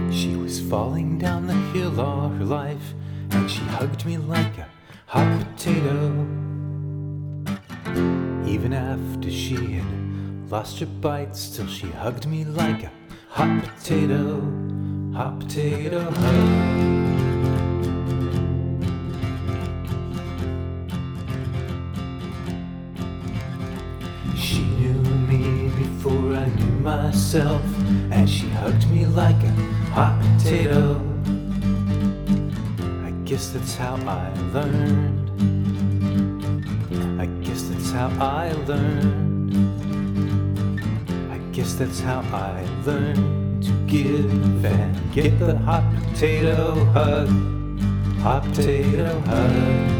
She was falling down the hill all her life, and she hugged me like a hot potato. Even after she had lost her bite, still she hugged me like a hot potato hug. She knew me before I knew myself, and she hugged me like a hot potato. I guess that's how I learned. I guess that's how I learned. I guess that's how I learned to give and get the hot potato hug. Hot potato hug.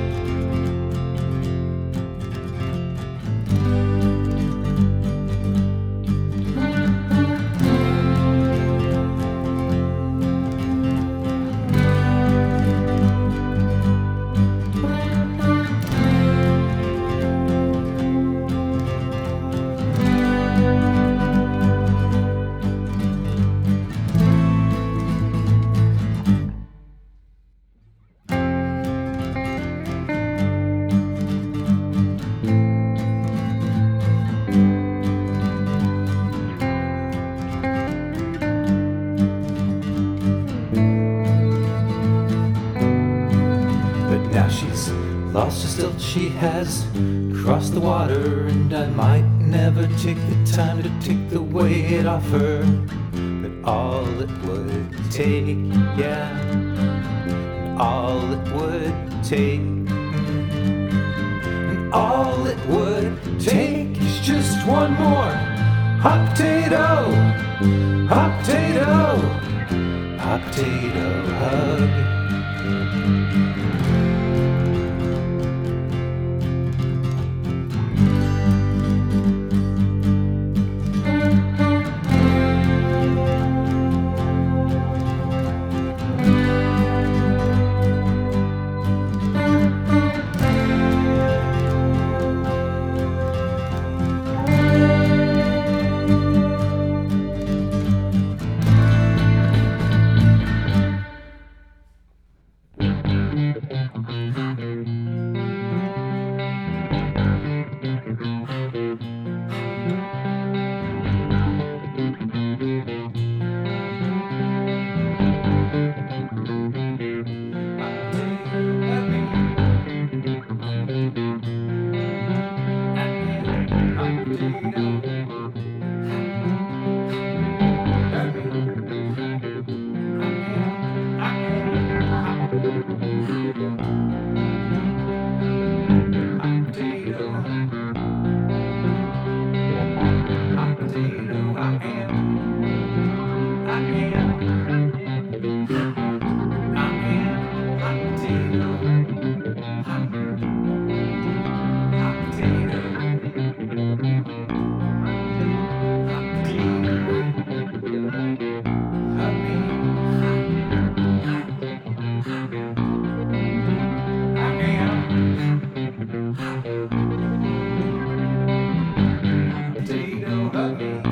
Now she's lost her stilt, she has crossed the water, and I might never take the time to take the weight off her. But all it would take, yeah, all it would take, and all it would take is just one more hot potato, hot potato, hot potato hug. Potato hug me.